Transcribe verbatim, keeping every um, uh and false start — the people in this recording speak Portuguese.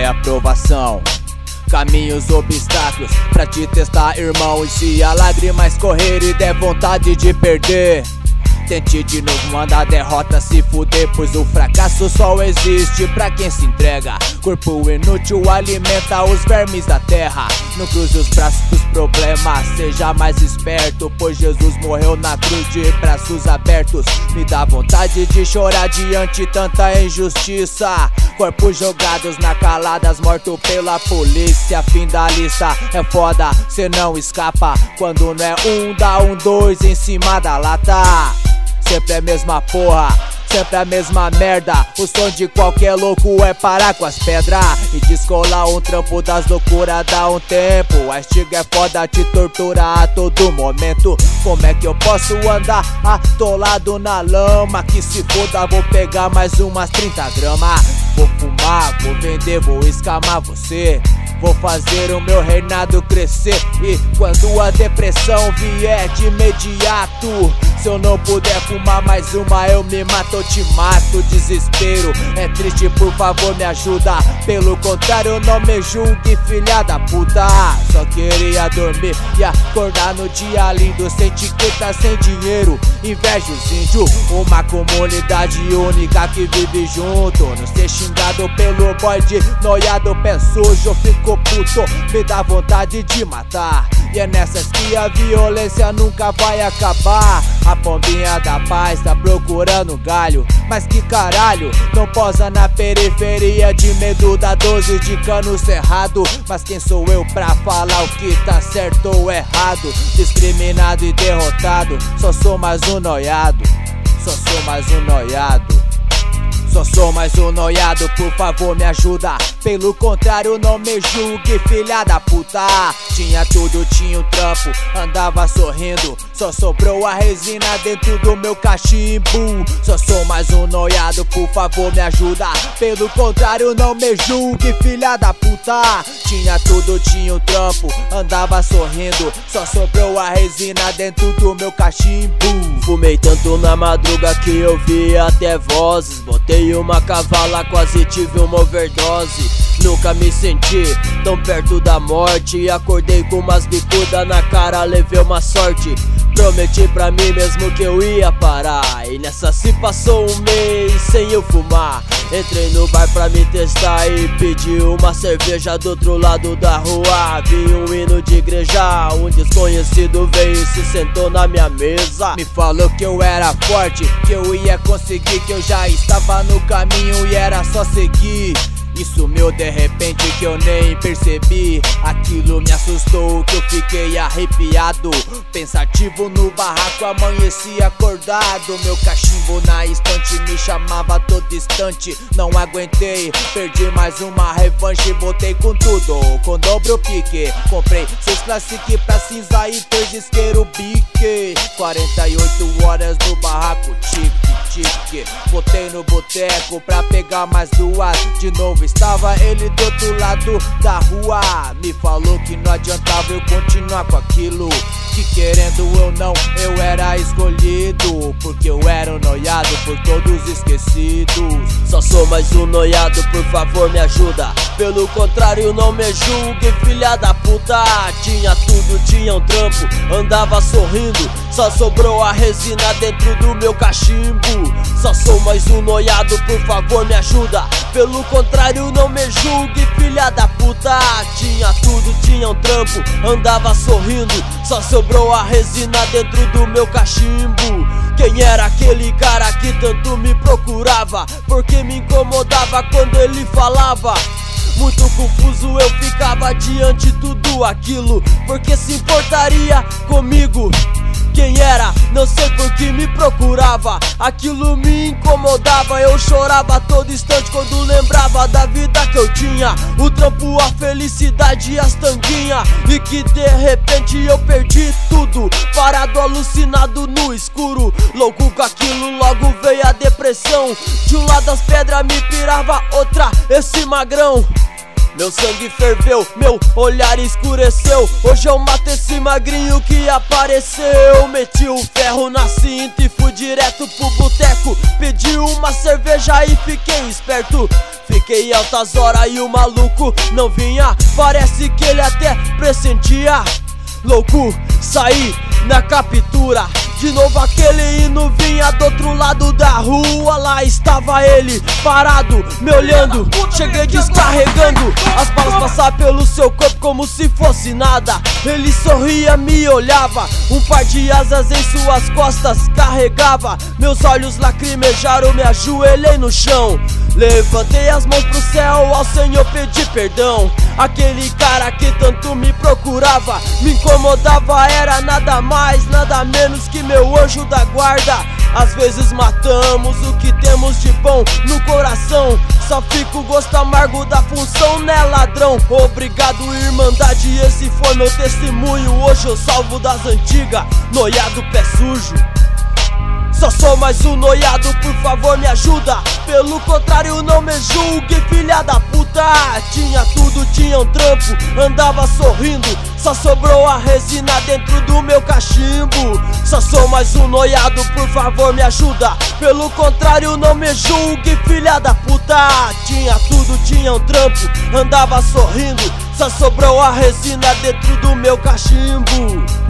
é aprovação. Caminhos, obstáculos pra te testar, irmão. E se a lágrima escorrer e der vontade de perder, tente de novo, manda a derrota se fuder, pois o fracasso só existe pra quem se entrega. Corpo inútil alimenta os vermes da terra. Não cruze os braços dos problemas, seja mais esperto, pois Jesus morreu na cruz de braços abertos. Me dá vontade de chorar diante tanta injustiça. Corpos jogados na caladas, morto pela polícia. Fim da lista, é foda, cê não escapa. Quando não é um, dá um dois em cima da lata. Sempre a mesma porra, sempre a mesma merda. O som de qualquer louco é parar com as pedras e descolar um trampo das loucuras dá um tempo. A estiga é foda, te tortura a todo momento. Como é que eu posso andar atolado na lama? Que se foda, vou pegar mais umas trinta gramas. Vou fumar, vou vender, vou escamar você. Vou fazer o meu reinado crescer. E quando a depressão vier de imediato, se eu não puder fumar mais uma, eu me mato, eu te mato. Desespero é triste, por favor me ajuda. Pelo contrário, não me julgue, filha da puta. Só queria dormir e acordar no dia lindo, sem etiqueta, sem dinheiro. Inveja os índios, uma comunidade única que vive junto. Não ser xingado pelo boy de noiado, pé sujo, eu fico puto, me dá vontade de matar. E é nessas que a violência nunca vai acabar. A pombinha da paz tá procurando galho, mas que caralho, não posa na periferia de medo da doze de cano cerrado. Mas quem sou eu pra falar o que tá certo ou errado? Discriminado e derrotado, só sou mais um noiado. Só sou mais um noiado. Só sou mais um noiado, por favor me ajuda. Pelo contrário, não me julgue, filha da puta. Tinha tudo, tinha um trampo, andava sorrindo. Só sobrou a resina dentro do meu cachimbo. Só sou mais um noiado, por favor me ajuda. Pelo contrário, não me julgue, filha da puta. Tinha tudo, tinha um trampo, andava sorrindo. Só sobrou a resina dentro do meu cachimbo. Fumei tanto na madruga que eu vi até vozes. Botei uma cavala, quase tive uma overdose. Nunca me senti tão perto da morte. Acordei com umas bicudas na cara, levei uma sorte. Prometi pra mim mesmo que eu ia parar. E nessa se passou um mês sem eu fumar. Entrei no bar pra me testar e pedi uma cerveja do outro lado da rua. Vi um hino de igreja, um desconhecido veio e se sentou na minha mesa. Me falou que eu era forte, que eu ia conseguir, que eu já estava no caminho e era só seguir. E sumiu de repente que eu nem percebi. Aquilo me assustou, que eu fiquei arrepiado. Pensativo no barraco, amanheci acordado. Meu cachimbo na estante me chamava a todo instante. Não aguentei, perdi mais uma revanche. Voltei com tudo, com dobro pique. Comprei seis classic pra cinza e três isqueiro bique. Quarenta e oito horas no barraco, tique, tique. Voltei no boteco pra pegar mais duas. De novo estava ele do outro lado da rua. Me falou que não adiantava eu continuar com aquilo, que querendo ou não eu era escolhido, porque eu era um noiado por todos esquecidos. Só sou mais um noiado, por favor me ajuda. Pelo contrário, não me julgue, filha da puta. Tinha tudo, tinha um trampo, andava sorrindo. Só sobrou a resina dentro do meu cachimbo. Só sou mais um noiado, por favor me ajuda. Pelo contrário, não me julgue, filha da puta. Tinha tudo, tinha um trampo, andava sorrindo. Só sobrou a resina dentro do meu cachimbo. Quem era aquele cara que tanto me procurava? Porque me incomodava quando ele falava. Muito confuso eu ficava diante de tudo aquilo. Porque se importaria comigo? Quem era? Não sei por que me procurava. Aquilo me incomodava, eu chorava a todo instante quando lembrava da vida que eu tinha. O trampo, a felicidade e as tanguinhas. E que de repente eu perdi tudo, parado, alucinado no escuro. Louco com aquilo, logo veio a depressão. De um lado as pedras me pirava, outra esse magrão. Meu sangue ferveu, meu olhar escureceu. Hoje eu mato esse magrinho que apareceu. Meti o ferro na cinta e fui direto pro boteco. Pedi uma cerveja e fiquei esperto. Fiquei altas horas e o maluco não vinha. Parece que ele até pressentia. Louco, saí na captura. De novo aquele hino vinha do outro lado da rua. Lá estava ele, parado, me olhando. Cheguei descarregando. As balas passavam pelo seu corpo como se fosse nada. Ele sorria, me olhava. Um par de asas em suas costas carregava. Meus olhos lacrimejaram, me ajoelhei no chão. Levantei as mãos pro céu, ao Senhor pedi perdão. Aquele cara que tanto me procurava, me incomodava, era nada mais, nada menos que meu anjo da guarda. Às vezes matamos o que temos de bom no coração. Só fica o gosto amargo da função, né, ladrão? Obrigado, Irmandade, esse foi meu testemunho. Hoje eu salvo das antigas, noiado pé sujo. Só sou mais um noiado, por favor me ajuda. Pelo contrário não me julgue, filha da puta. Tinha tudo, tinha um trampo, andava sorrindo. Só sobrou a resina dentro do meu cachimbo. Só sou mais um noiado, por favor me ajuda. Pelo contrário não me julgue, filha da puta. Tinha tudo, tinha um trampo, andava sorrindo. Só sobrou a resina dentro do meu cachimbo.